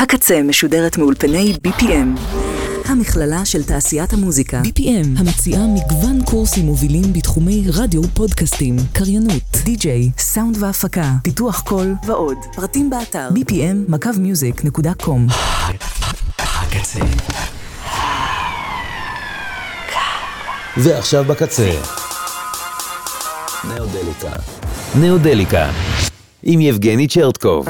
הקצה משודרת מאולפני BPM, המכללה של תעשיית המוזיקה. BPM, המציעה מגוון קורסים מובילים בתחומי רדיו, פודקאסטים, קריינות, די-ג'יי, סאונד והפקה, פיתוח קול ועוד. פרטים באתר bpm.music.com. הקצה. ועכשיו בקצה. נאודליקה. עם יבגני צ'רטקוב.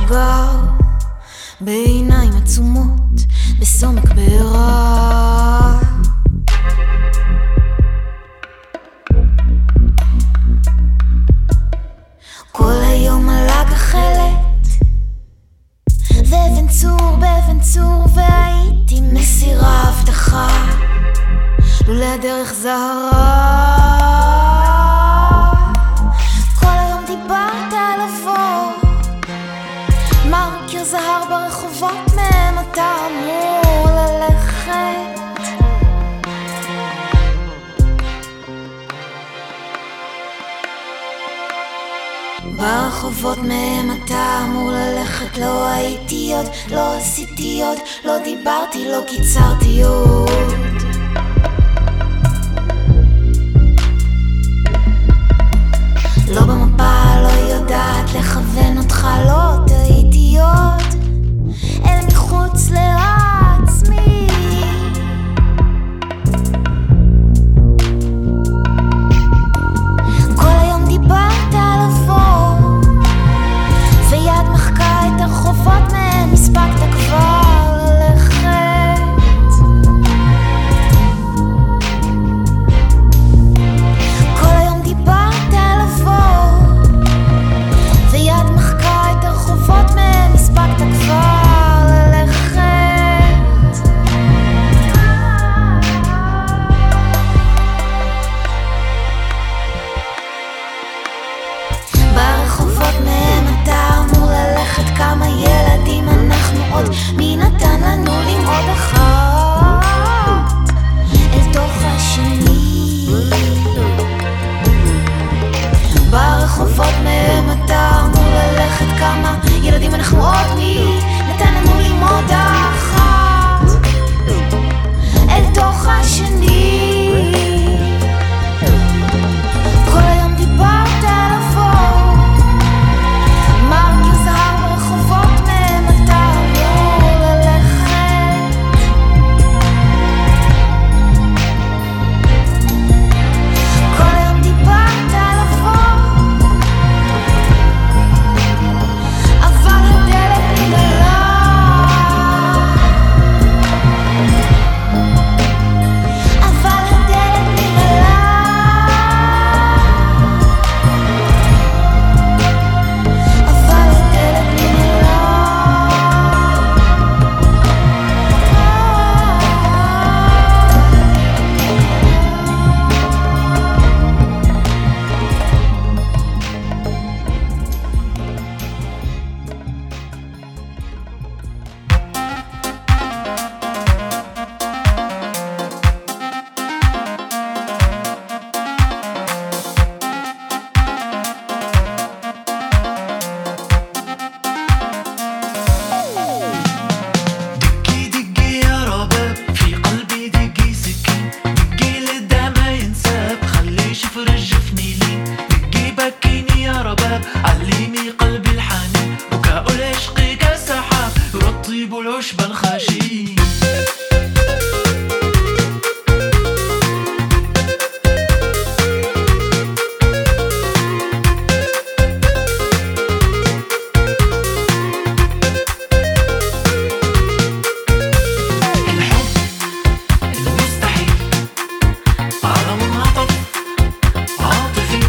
גר בעיניים עצומות בסומק בעירה. כל היום עלה גחלת ואבן צור באבן צור, והייתי מסירה הבטחה לולא הדרך זהרה. כל היום דיברת על לבוא, מרקר זהר ברחובות מהם אתה אמור ללכת. ברחובות מהם אתה אמור ללכת. לא הייתי עוד, לא עשיתי עוד, לא דיברתי, לא קיצרתי עוד. לא במפה, לא יודעת לכוון אותך, לא טעיתי עוד אל מחוץ לעצמי. כל היום דיברת על לבוא, ויד מחקה את הרחובות מהם הספקת כבר ללכת. כל היום דיברת על לבוא, ויד מחקה את הרחובות מהם הספקת כבר ללכת. ברחובות מהם אתה אמור ללכת. כמה ילדים אנחנו עוד, מי נתן לנו למעוד אחת אל תוך השני. ברחובות מהם אתה אמור ללכת. כמה ילדים אנחנו עוד, מי נתן לנו למעוד אחת אל תוך השני. כל היום דיברת על לבוא, מרקר זהר ברחובות מהם אתה אמור ללכת. כל היום דיברת על לבוא, אבל הדלת נגלה. אבל הדלת נגלה. אבל הדלת נגלה. دقي دقي يا رباب في قلبي دقي سكين، دقي للدمع ما ينساب خلي شفر الجفني لين، دقي بكيني يا رباب علمي قلبي الحنين، بكاء العشق كسحاب يرطب العشب الخشين. الحب المستحيل على منعطف عاطفي.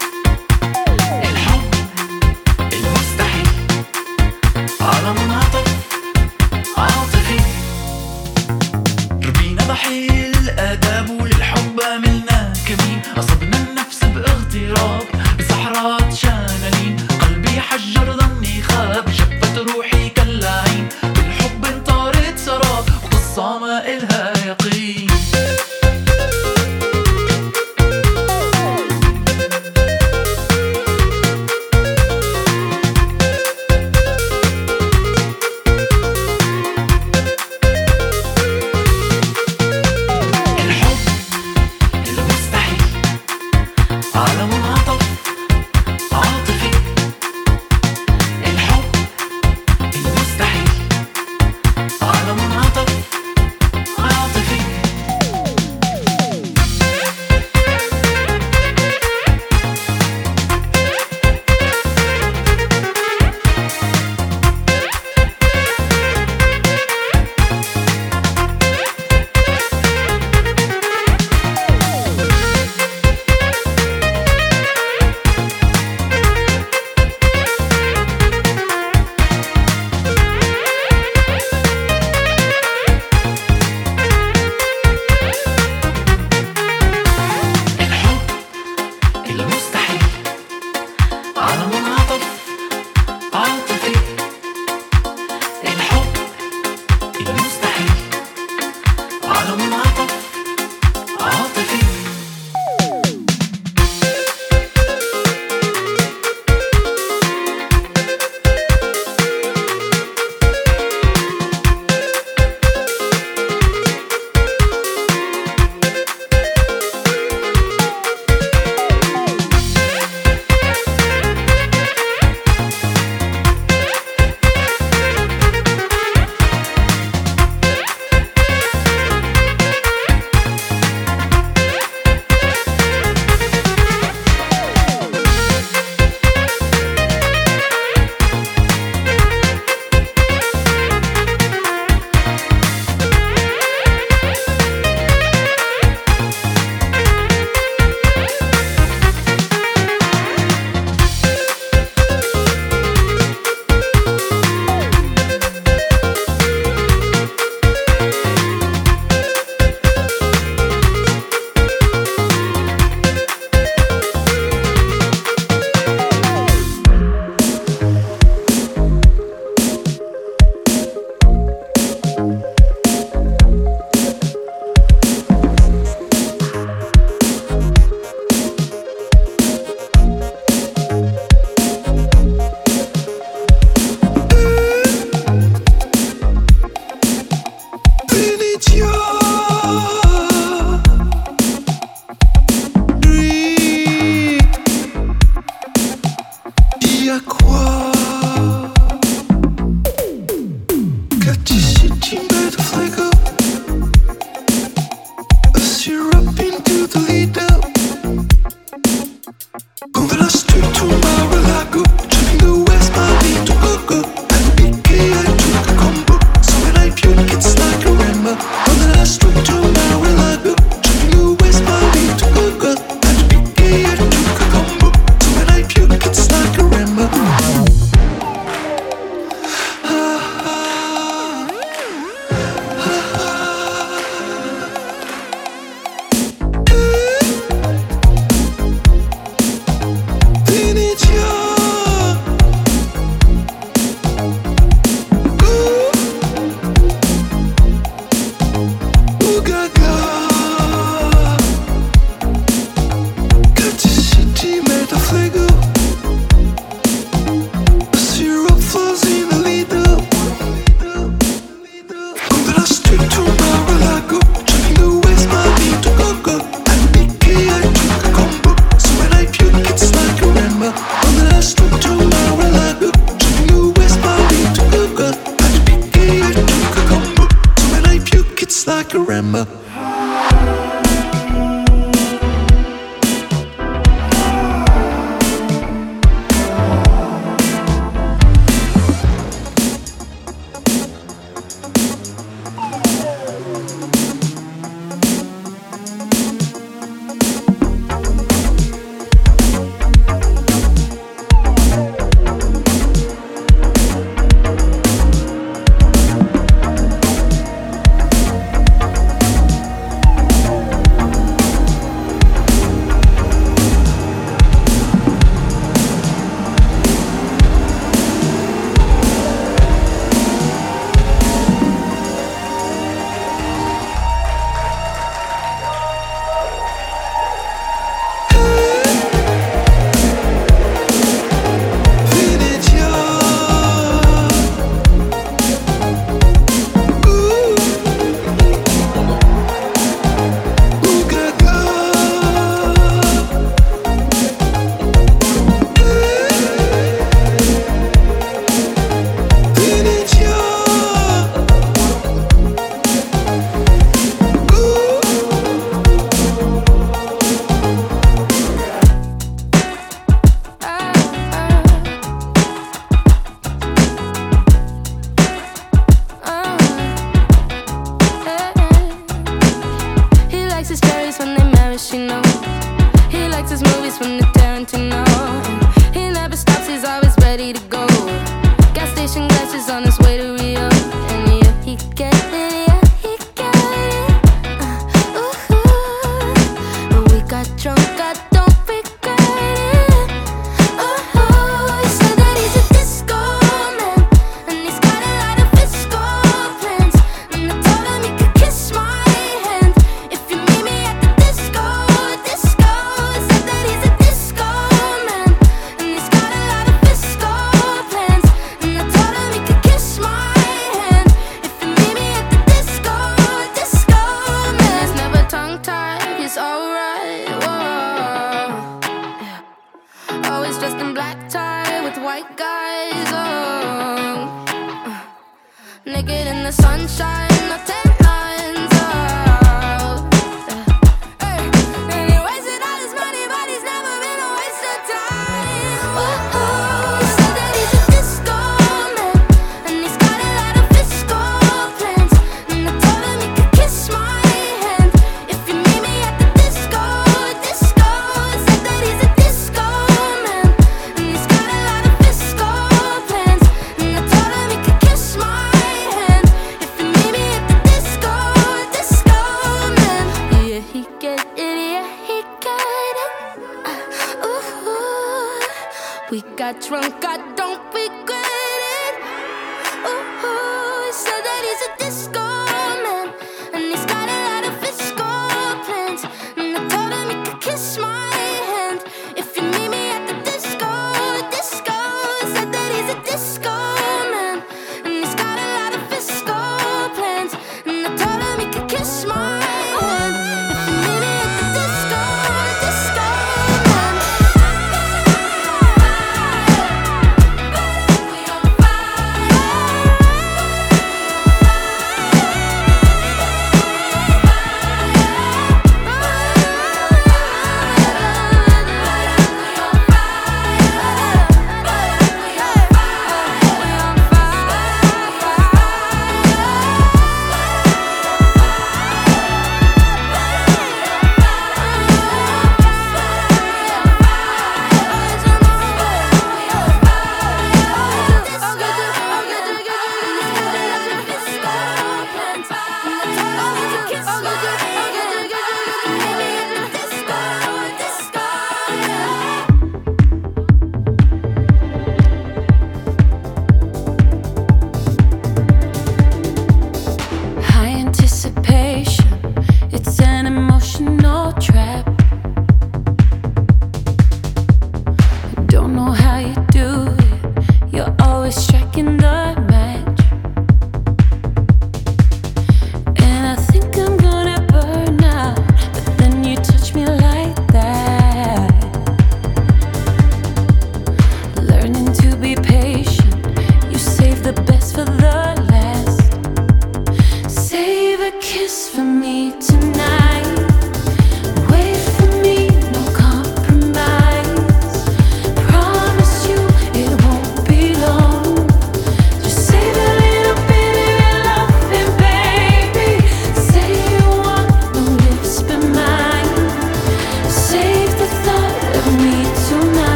الحب المستحيل على منعطف عاطفي. karimba.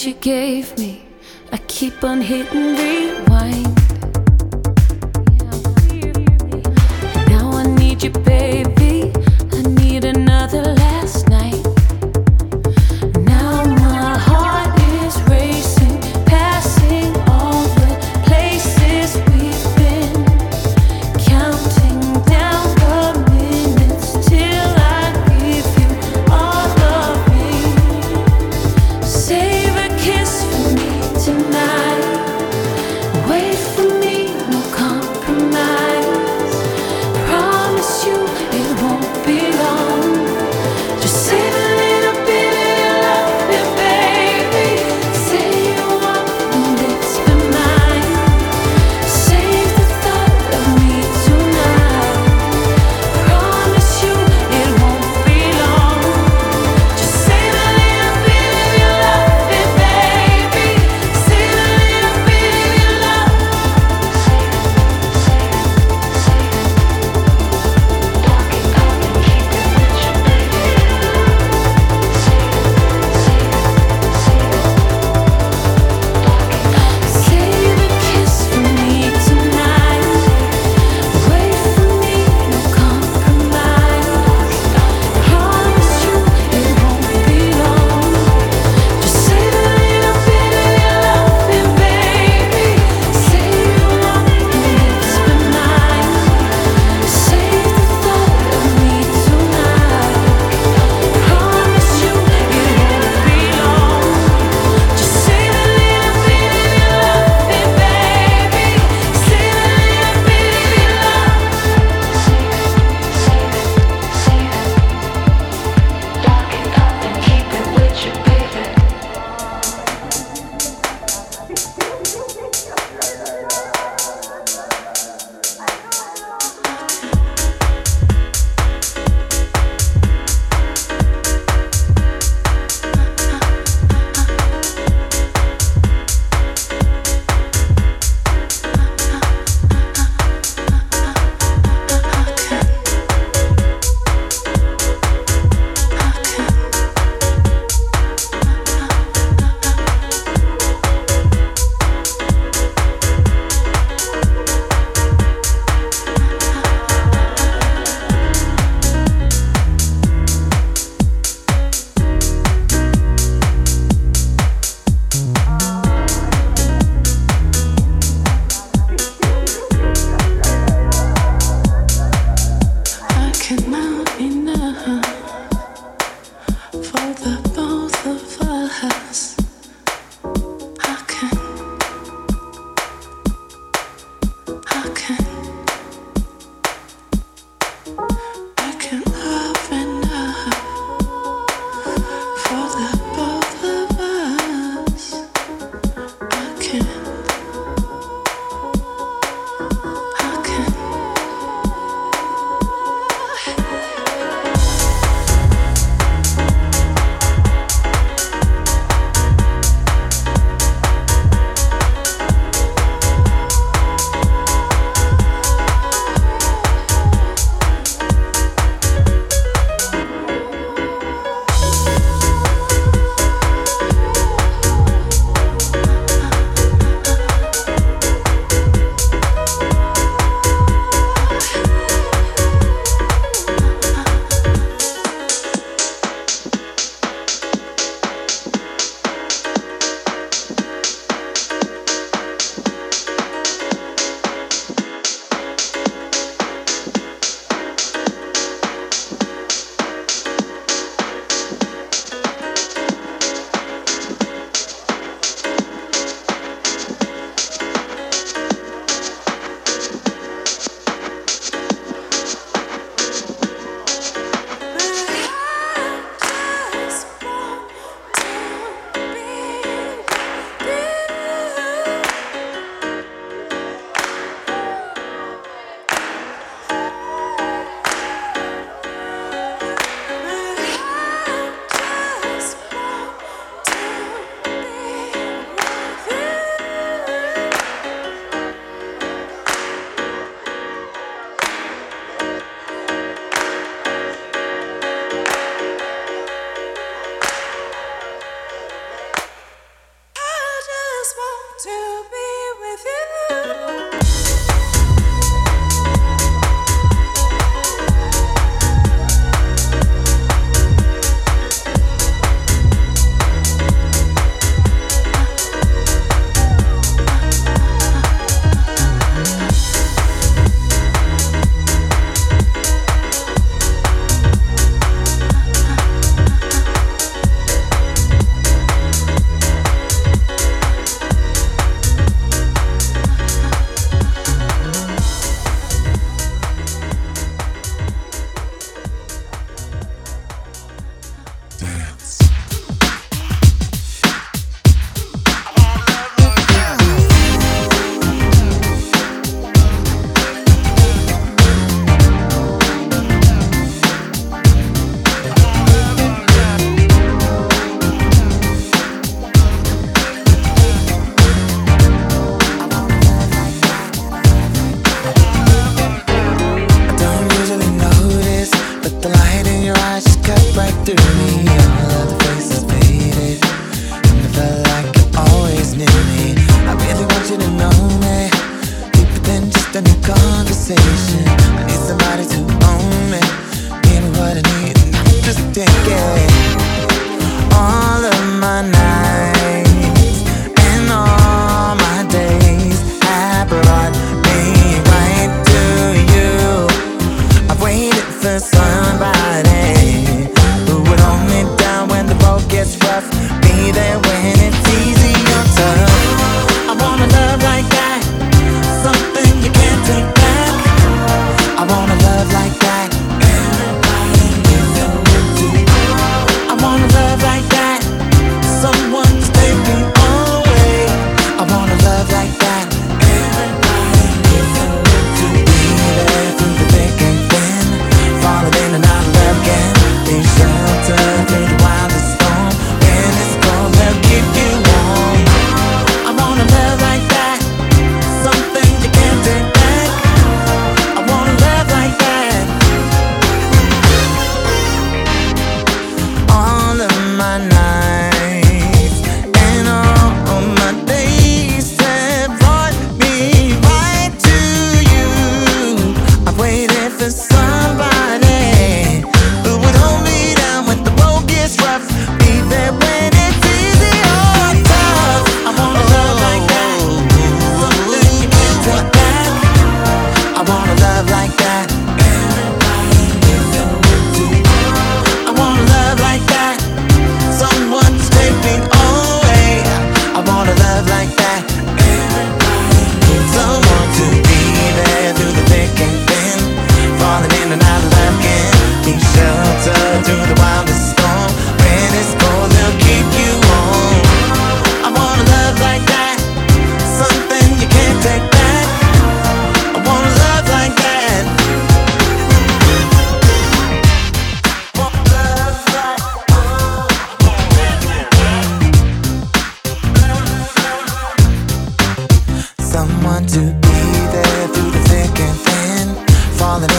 you gave me. I keep on hitting rewind. Now I need you, baby. I need another last night. Now my heart is racing, passing all the places we've been, counting down the minutes till I give you all of me. Save a kiss for me tonight. Wait for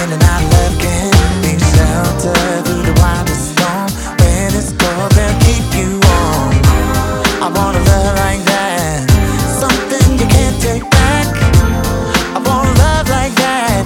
in and out of love can be shelter through the wildest storm. When it's cold, they'll keep you warm. I want a love like that, something you can't take back. I want a love like that.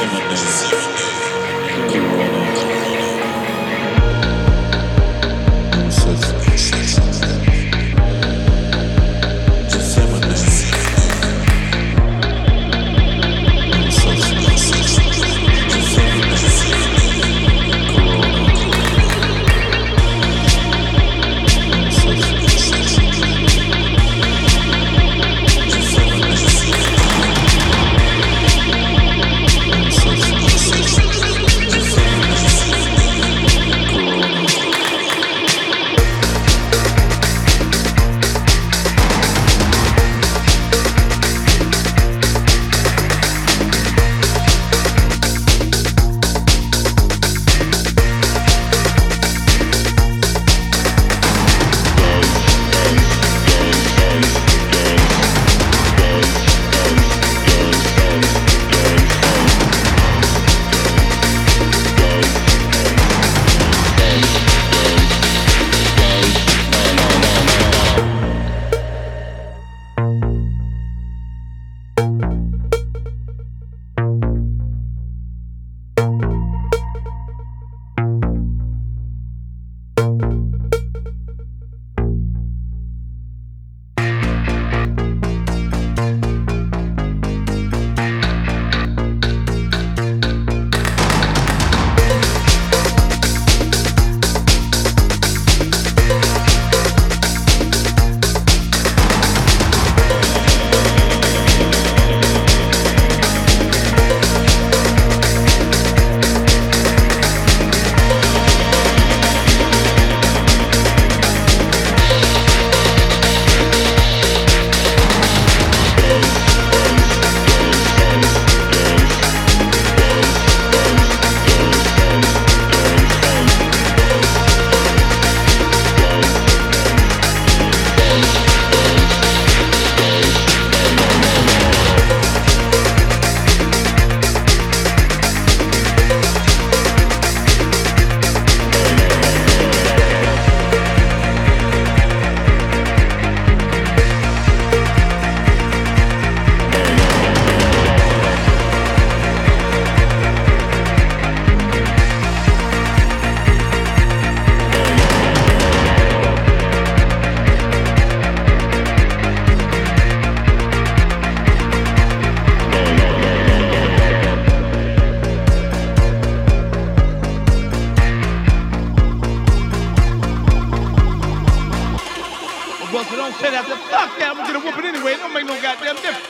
said after, fuck that, I'm gonna get a whooping anyway. It don't make no goddamn difference.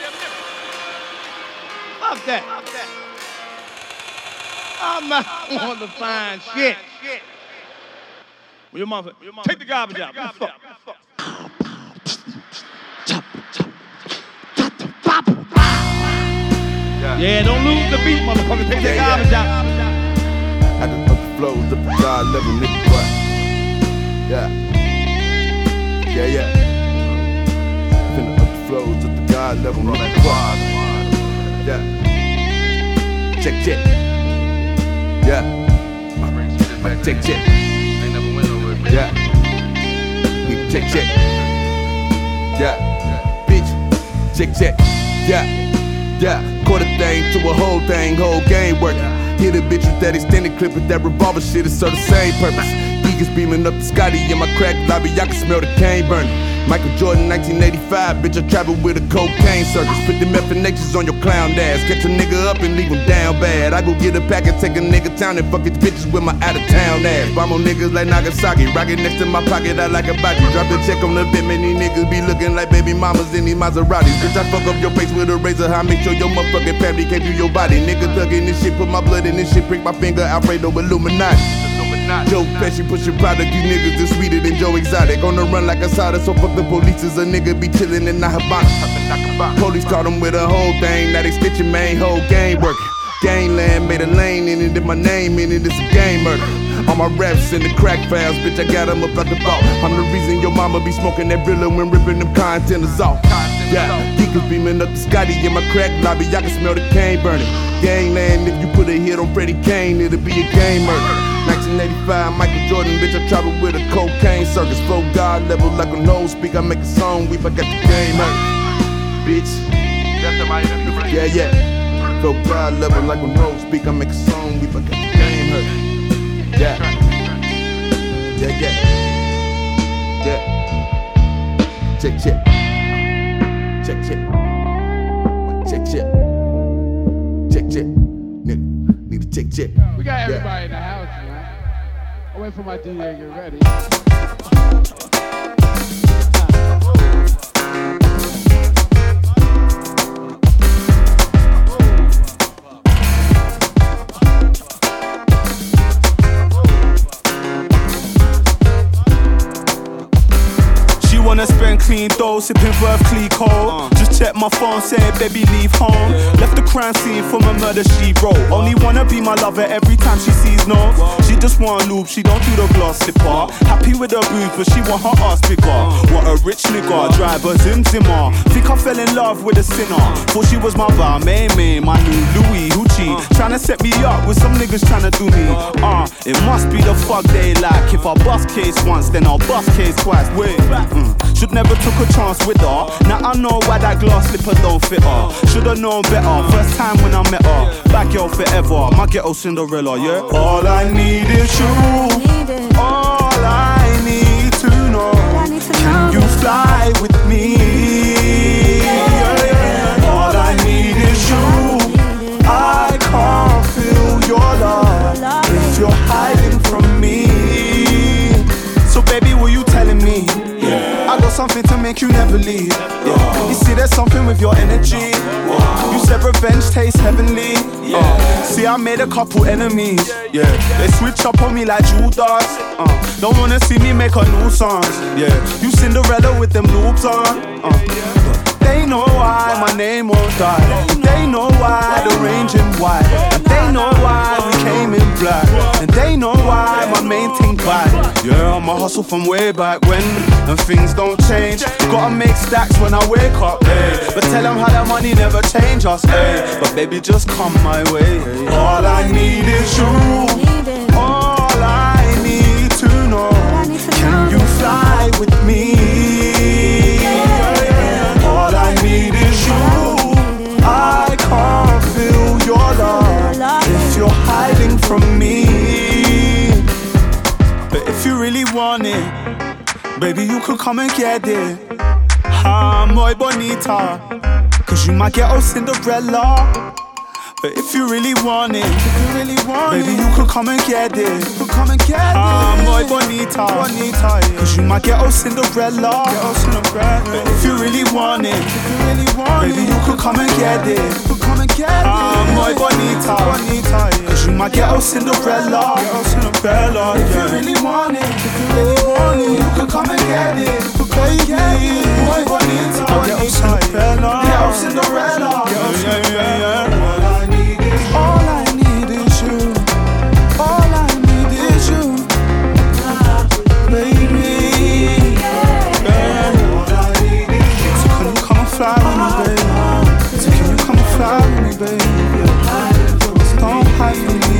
Fuck that. I'm not on the fine shit. Well, your mother, take the garbage out. Fuck. Yeah, don't lose the beat, motherfucker. Take the garbage out. Had to up the flows, up the God level, nigga. What? Yeah. Finna up the flows, up the God level, nigga. What? Yeah. Check. Yeah. Check. Ain't never win over it. Yeah. Nigga, check. Yeah. Bitch. Check. Yeah. Quarter thing to a whole thing, whole game working. Hit a bitch with that extended clip with that revolver shit, it's all the same purpose. Geekers beaming up the Scotty in my crack lobby, I can smell the cane burning. Michael Jordan, 1985, bitch, I traveled with a cocaine circus. Put them FNHs on your clown ass, catch a nigga up and leave him down bad. I go get a pack and take a nigga town and fuck his bitches with my out-of-town ass. Bomb on niggas like Nagasaki, rocket next to my pocket, I like a body. Drop the check on the bit, many niggas be looking like baby mamas in these Maseratis. Bitch, I fuck up your face with a razor, I make sure your motherfucking family came through your body. Nigga thuggin' this shit, put my blood in this shit, prick my finger, Alfredo Illuminati. Joe Pesci pushing product, you niggas is sweeter than Joe Exotic. On the run like a soda, so fuck the police, is a nigga be chillin' in the Havana. Police caught him with a whole thing, now they stitching main whole game working. Gangland made a lane in it, and my name in it, it's a game murder. All my raps in the crack files, bitch, I got them up at the vault. I'm the reason your mama be smoking that Brilla when ripping them containers off. Yeah, geekers beaming up the Scotty in my crack lobby, I can smell the cane burning. Gangland, if you put a hit on Freddie Kane, it'll be a game murder. 1985, Michael Jordan, bitch, I travel with a cocaine circus. Flow God level like a nose speak, I make a song, we forgot the game murder. Bitch. Yeah. So proud, loving like when Rose speak. I make a song, we forget the game hurt. Yeah. Yeah, yeah. Yeah. Check, check. Check, check. Check, check. Check, check. Need to check, check. We got everybody in the house, man. I wait for my DJ to get ready. Wanna spend clean dough, sipping Verve Clicquot. Just check my phone, saying baby leave home. Left the crime scene for my murder she wrote. Only wanna be my lover every time she sees no. She just want lube, she don't do the gloss slipper. Happy with her boobs, but she want her ass bigger. What a rich nigga, driver Zim Zimmer. Think I fell in love with a sinner. Thought she was my barmaid, my new Louis Hoochie. Tryna set me up with some niggas tryna do me. It must be the fuck they like. If I bust case once, then I'll bust case twice. Wait, should never took a chance with her. Now I know why that glass slipper don't fit her. Should've known better, first time when I met her. Bad girl forever, my ghetto Cinderella, yeah. All I need is you. All I need to know. Can you fly with me? All I need is you. I can't feel your love if you're hiding from me. So baby, what you telling me? I got something to make you never leave. You see there's something with your energy. You said revenge tastes heavenly. See I made a couple enemies. They switch up on me like Judas. Don't wanna see me make a nuisance. You Cinderella with them loops on. They know why my name won't die. They know why the range in white. And they know why we came in black. And they know why my main thing back. Yeah, I'm a hustle from way back when. And things don't change. Gotta make stacks when I wake up, hey. But tell them how that money never change us, hey. But baby, just come my way. All I need is you. All I need to know. Can you fly with me? All I need is you. I can't feel your love if you're hiding from me. But if you really want it, baby, you could come and get it. Muy bonita, cause you my ghetto Cinderella. But if you really want it, baby, you could come and get it. Muy bonita, cause you my ghetto Cinderella. But if you really want it, baby, you could come and get it. Muy bonita, cause you my ghetto Cinderella. If you really want it, you could come and get it. Muy bonita, ghetto Cinderella. All I need is you. All I need is you, baby. So can you come and fly with me, baby? So can you come and fly with me, baby? So don't hide from me,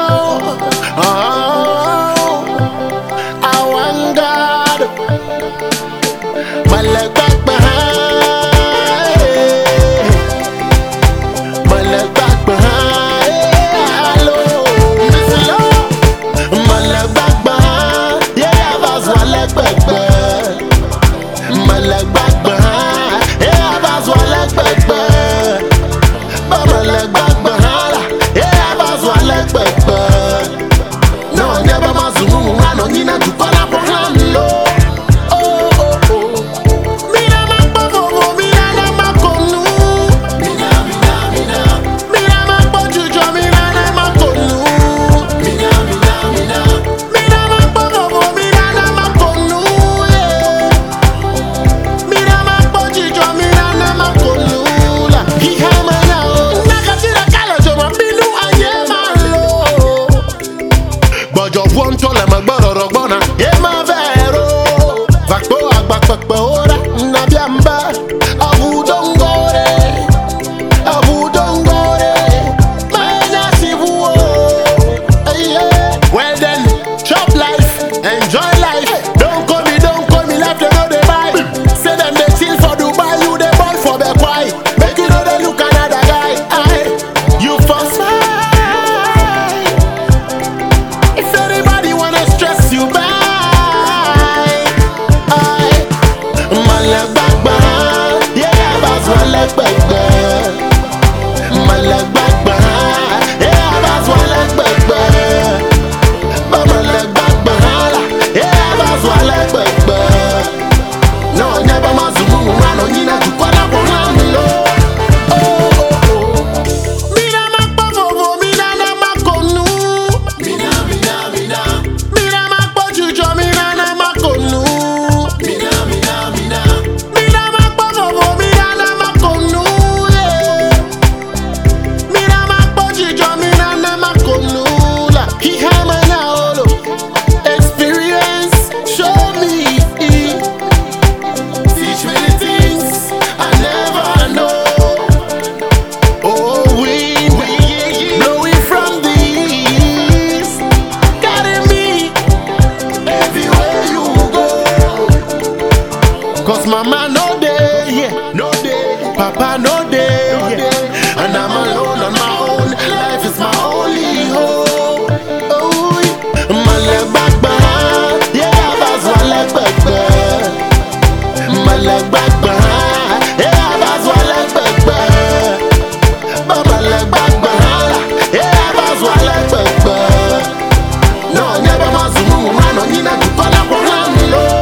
I wondered papa no day, and I'm alone on my own. Life is my only hope. Oh, my leg back behind, yeah, that's my leg back behind. My leg back behind, yeah, that's my leg back behind. My leg back behind, yeah, that's my leg back behind. No, never must move, man, no, you not to fall up on me, Lord.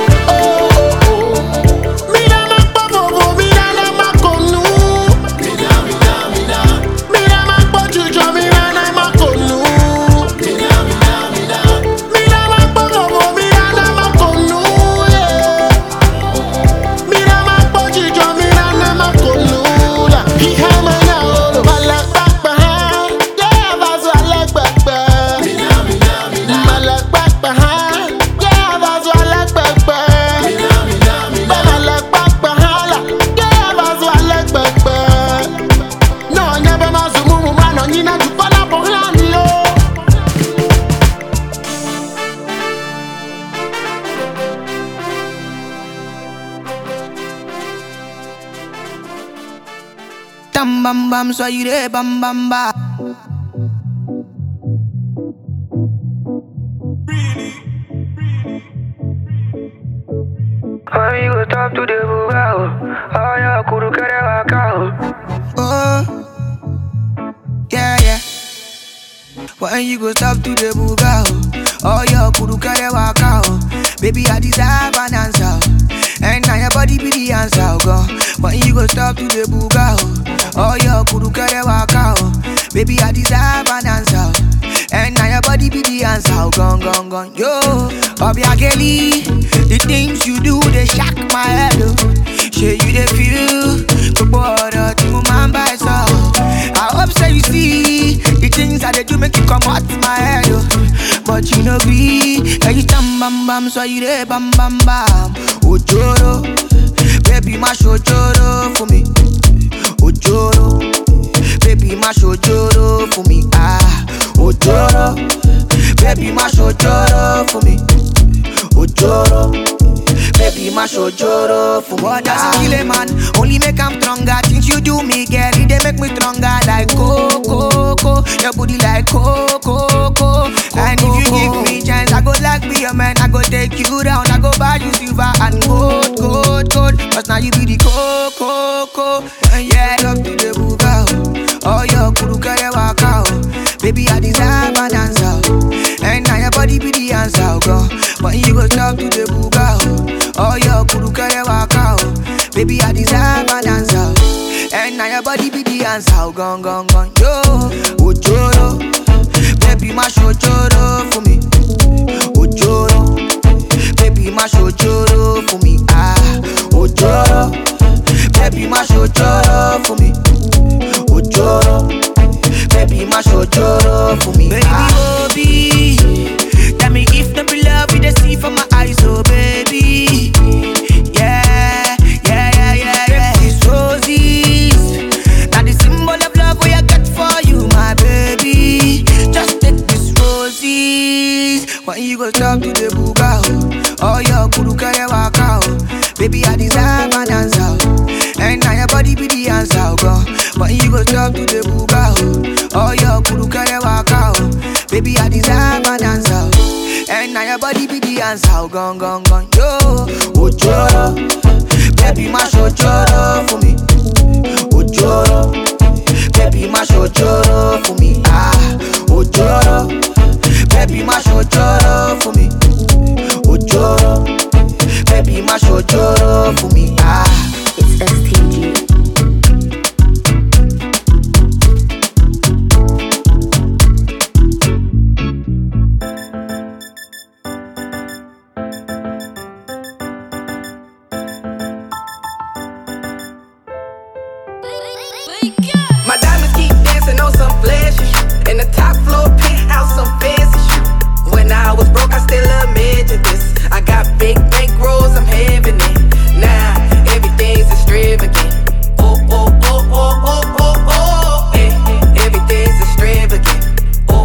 Bam bam, so you there, bam bam bam. When you go talk to the bugao, oh yeah, kuru kere wakao. Oh, yeah. When you go talk to the bugao, oh yeah, kuru kere wakao. Baby, I deserve an answer, and now your body be the answer, go. When you go talk to the bugao, oh yeah, kuru kere wakao. Baby, I deserve an answer, and now your body be the answer, gone. Yo, Obiageli, the things you do, they shock my head, oh. Shey you they feel, the border to my by so. I hope so you see, the things that they do make you come out my head, oh. But you know be, you tam bam bam, so you there bam bam bam. Ojoro, baby mash ojoro for me. Ojoro, baby mash ojoro for me. Ah, ojoro, baby mash ojoro for me. Ojoro, baby mash ojoro for me. What does it kill a man? Only make him stronger. Things you do me, girl, they make me stronger. Like coco, your booty like coco. And if you give me chance, I go like be a man. I go take you down. I go buy you silver and gold. Cause now you be the coco. And yeah, love to the bugao. Oh, your kuru kare wakao. Baby, I deserve an answer, and now your body be the answer, go. When you go talk to the bugao, oh, your kuru kare wakao. Baby, I deserve an answer, and now your body be the answer, gone. Yo, ojoro, baby, mash ojoro for me. Ojoro, baby, mash ojoro for me. Ah, ojoro, baby, mash ojoro for me. Ojoro, baby, mash ojoro for me. Baby, Obi, tell me if the love you see from my eyes, oh baby. Yeah. These roses, now the symbol of love we I got for you, my baby. Just take these roses. When you go talk to the bugao, oh your kuru kare wakao. Baby, I deserve an answer, and now your body be the answer, go. When you go talk to the bugao, oh your kuru kare wakao. Baby, I deserve an answer, and now your body be the answer, gone. Yo, ojoro, baby, mash ojoro for me. Ojoro, baby, mash ojoro for me. Ah, ojoro, baby, mash ojoro for me. Ojoro, baby, mash ojoro for me. Ah, it's STG. My diamonds keep dancing on some flashy shit. In the top floor penthouse, some fancy shit. When I was broke, I still admitted this. I got big bankrolls, I'm having it. Now everything's extravagant. Oh. Everything's extravagant. Oh.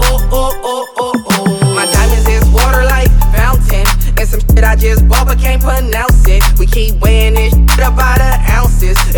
My diamonds is water like fountain. And some shit I just bought but can't pronounce it. We keep weighing this shit up by the ounces. If you ain't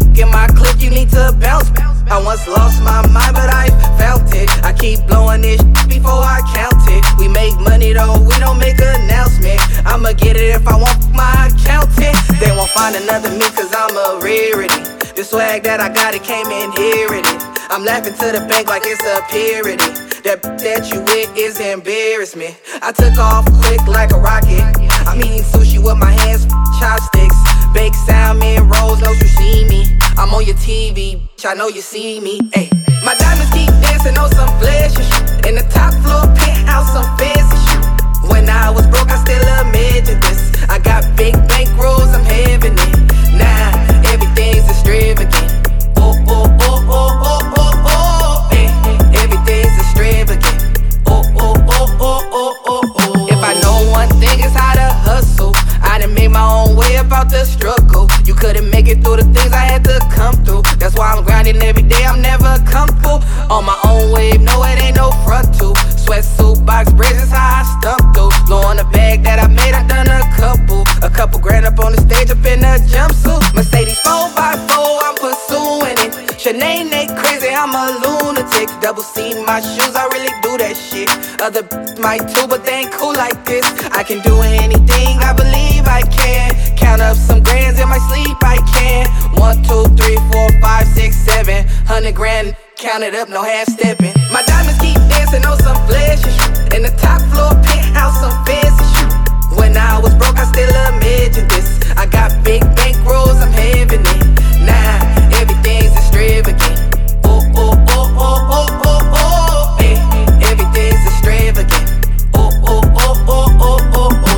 in my clip, you need to bounce. I once lost my mind, but I felt it. I keep blowing this before I count it. We make money though, we don't make an announcement. I'ma get it if I want my accountant. They won't find another me cause I'm a rarity. The swag that I got, it came inherited. I'm laughing to the bank like it's a parody. That you with is embarrassment. I took off quick like a rocket. I'm eating sushi with my hands, chopsticks. Baked salmon rolls, know you see me. I'm on your TV, I know you see me. Ay. My diamonds keep dancing on some flashy shit. In the top floor penthouse, some fancy shit. When I was broke, I still imagined this. I got big bankrolls, I'm having it. Nah, everything's extravagant. Oh, oh, oh, oh, oh, oh, oh. Ay. Everything's extravagant. Oh, oh, oh, oh, oh, oh, oh. If I know one thing, it's how to hustle. I done made my own way about the struggle. You couldn't make it through the things I had to come through. That's why I'm grinding every day, I'm never comfortable. On my own wave, no it ain't no frontal. Sweatsuit, box braids is how I stump through. Blow on the bag that I made, I done a couple grand up on the stage, up in a jumpsuit. Mercedes 4x4, I'm pursuing it. Sinead crazy, I'm a lunatic. Double C my shoes, I really do that shit. Other might too, but they ain't cool like this. I can do anything, I believe I can. Count up some grands in my sleep, I can. 1, 2, 3, 4, 5, 6, 7. 100 grand, count it up, no half stepping. My diamonds keep dancing on some flashy shit. In the top floor penthouse, some fancy shit. When I was broke, I still imagined this. I got big bankrolls, I'm having it. Nah, everything's extravagant. Oh, oh, oh, oh, oh, oh, oh. Hey, everything's extravagant. Oh, oh, oh, oh, oh, oh, oh.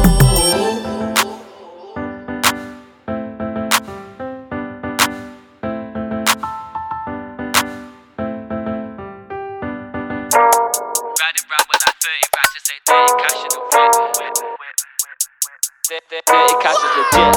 Riding round with like 30 racks, just say dirty cash in the whip. Dirty cash is legit.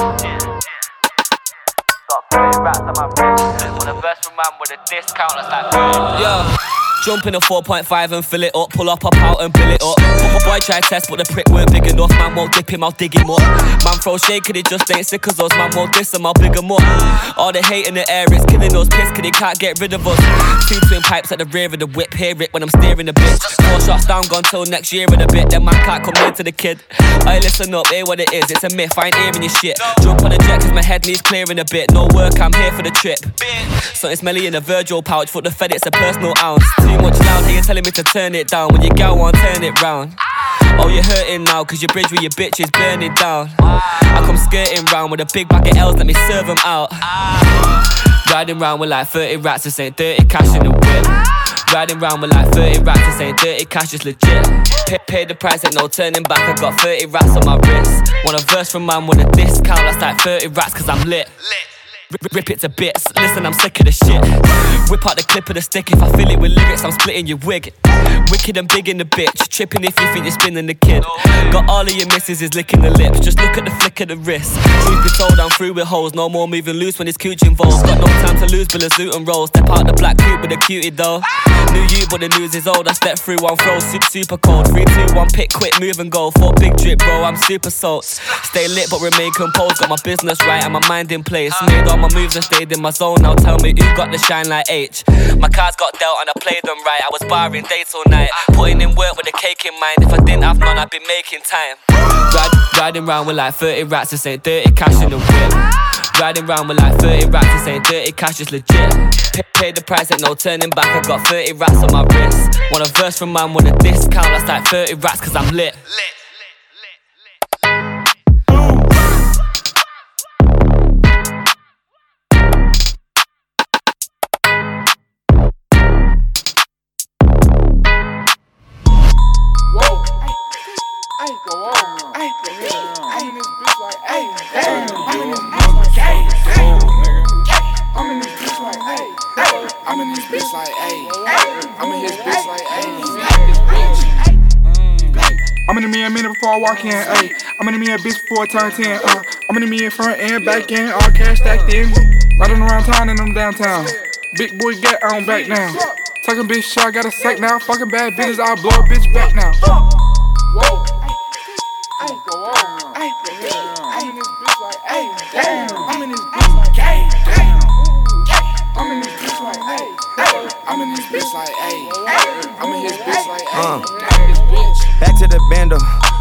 Got 30 racks on my wrist. Want a verse from man with a discount, that's like 30. Yeah. Jump in a 4.5 and fill it up. Pull up, pop out and fill it up. Boy try test but the prick weren't big enough. Man won't dip him, I'll dig him up. Man throw shake and it just ain't sick as us. Man won't diss him, I'll big him up. All the hate in the air, it's killing us. Piss cause they can't get rid of us. 2 twin pipes at the rear of the whip. Hear it when I'm steering the bitch. 4 shots down, gone till next year in a bit. Then man can't come near to the kid. I listen up, hear what it is. It's a myth, I ain't hearing your shit. Jump on the jet cause my head needs clearing a bit. No work, I'm here for the trip. Something smelly in a Virgil pouch. Foot the Fed, it's a personal ounce. Too much loud, hey, you're telling me to turn it down. When you go on, turn it round. Oh, you're hurting now, cause your bridge with your bitch is burning down. I come skirting round with a big bag of L's, let me serve them out. Riding round with like 30 rats, this ain't dirty cash in the whip. Riding round with like 30 rats, this ain't dirty cash, it's legit. Pay the price, ain't no turning back, I got 30 rats on my wrist. Want a verse from man with a discount, that's like 30 rats cause I'm lit. Rip it to bits, listen I'm sick of the shit. Whip out the clip of the stick, if I fill it with lyrics I'm splitting your wig. Wicked and big in the bitch, tripping if you think you're spinning the kid. Got all of your misses is licking the lips, just look at the flick of the wrist. Truth be told I'm through with hoes, no more moving loose when it's cooch involved. Got no time to lose, Bill loot and roll. Step out the black coupe with a cutie though. New you but the news is old, I step through one throw, super cold. 3, 2, 1 pick, quick move and go. 4 big drip bro, I'm super salt. Stay lit but remain composed, got my business right and my mind in place. Made all my moves and stayed in my zone, now tell me who got the shine like H. My cards got dealt and I played them right, I was barring dates all night. Putting in work with a cake in mind, if I didn't have none I'd be making time. Riding round with like 30 rats, this ain't dirty cash in the whip. Riding round with like 30 rats, this ain't dirty cash, it's legit. Pay the price, ain't no turning back, I got 30 rats on my wrist. Want a verse from man with a discount, that's like 30 rats cause I'm lit. I'm in this bitch like, ayy. I'm in his bitch like, ayy. I'm in me a minute before I walk in, ayy. I'm in me a bitch before I turn 10, I'm in me in front and back end, all cash stacked in. Riding around town and I'm downtown. Big boy got on back now. Talking bitch shit, I got a sack now. Fucking bad bitches, I'll blow a bitch back now. Whoa. Ayy, go on. Ayy, I'm in this bitch like, ayy. I'm in this bitch like, ayy.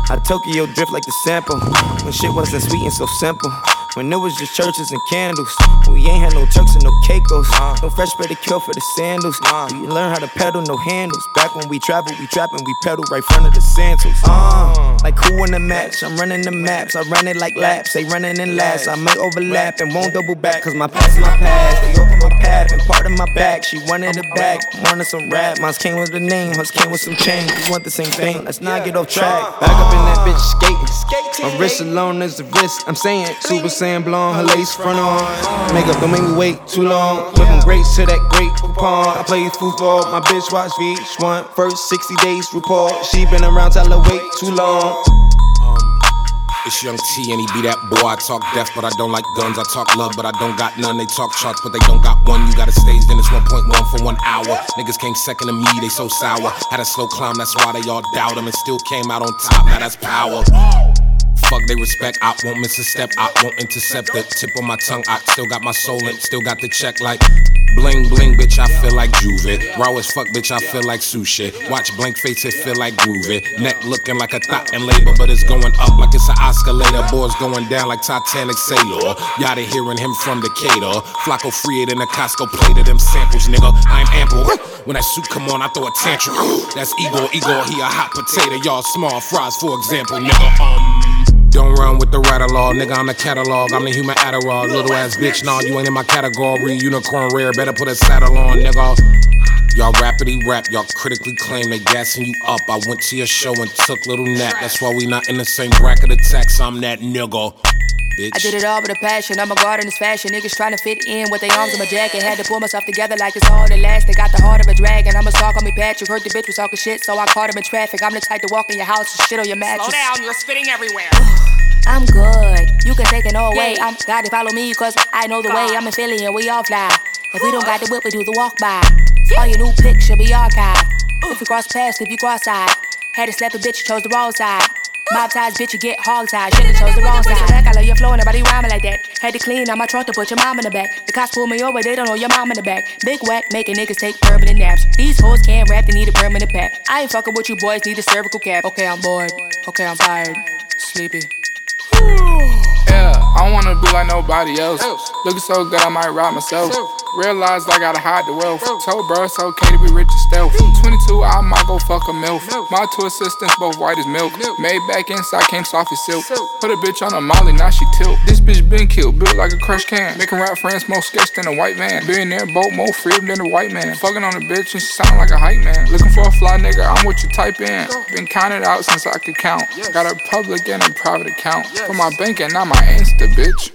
I Tokyo drift like the sample. When shit wasn't sweet and so simple. When it was just churches and candles. We ain't had no Turks and no Caicos. No fresh bread to kill for the sandals. We learn how to pedal, no handles. Back when we traveled, we trap and we pedal right front of the Santos. Like who in the match? I'm running the maps. I run it like laps. They running in last. I might overlap and won't double back. Cause my past is my past. They open my path and part of my back. She wanted it back. Wanted some rap. Mine came with the name. Hers came with some change. We want the same thing. Let's not get off track. Back up in that bitch skating. My wrist alone is the wrist. I'm saying Super Saiyan blonde. Her lace front on. Makeup don't make me wait too long. Went from grapes to that great coupon. I play football. My bitch watch VH1. First 60 days report. She been around till I wait too long. It's Young T and he be that boy. I talk death, but I don't like guns. I talk love, but I don't got none. They talk charts, but they don't got one. You got a stage, then it's 1.1 for 1 hour. Niggas came second to me, they so sour. Had a slow climb, that's why they all doubt him. And still came out on top, now that's power. Fuck they respect, I won't miss a step, I won't intercept the tip of my tongue. I still got my soul in, still got the check like bling bling, bitch, I feel like Juve. Raw as fuck, bitch, I feel like sushi. Watch blank face, it feel like groovy. Neck looking like a thought in labor, but it's going up like it's an escalator. Boys going down like Titanic sailor. Y'all hearing him from Decatur. Flacco free it in a Costco plate of them samples, nigga. I'm ample. When that suit come on, I throw a tantrum. That's Igor, he a hot potato. Y'all small fries, for example, nigga. Don't run with the rattle-law, nigga, I'm the catalog. I'm the human Adderall, little ass bitch, nah, you ain't in my category. Unicorn rare, better put a saddle on, nigga. Y'all rappity rap, y'all critically claim they gassing you up. I went to your show and took little nap. That's why we not in the same bracket of tax, I'm that nigga. Bitch. I did it all with a passion, I'm a guard in this fashion. Niggas trying to fit in with their arms in my jacket. Had to pull myself together like it's all that lasts. They got the heart of a dragon, I'm a star, call me Patrick. Heard the bitch was talking shit, so I caught him in traffic. I'm the type to walk in your house and shit on your mattress. Slow down, you're spitting everywhere. I'm good, you can take it all away. I'm gotta follow me cause I know the way. I'm in Philly and we all fly. If we don't got the whip, we do the walk by. All your new pics should be archived. If we cross paths, if you cross-eyed. Had to slap a bitch, chose the wrong side. Mob ties, bitch, you get hog-tied. Should've chose the wrong side. I love your flow, nobody rhyming like that. Had to clean out my trunk to put your mom in the back. The cops pull me over, they don't know your mom in the back. Big whack, making niggas take permanent naps. These hoes can't rap, they need a permanent pack. I ain't fucking with you boys, need a cervical cap. Okay, I'm bored. Okay, I'm tired. Sleepy. Yeah, I don't wanna be like nobody else. Looking so good, I might ride myself. Realized I gotta hide the wealth. Told bro it's okay to be rich and stealth. 22, I might go fuck a MILF. My two assistants, both white as milk. Made back inside, came soft as silk. Put a bitch on a molly, now she tilt. This bitch been killed, built like a crush can. Making rap friends more sketched than a white man. Billionaire boat more freedom than a white man. Fucking on a bitch and she sound like a hype man. Looking for a fly nigga, I'm what you type in. Been counted out since I could count. Got a public and a private account. For my bank and not my Insta, bitch.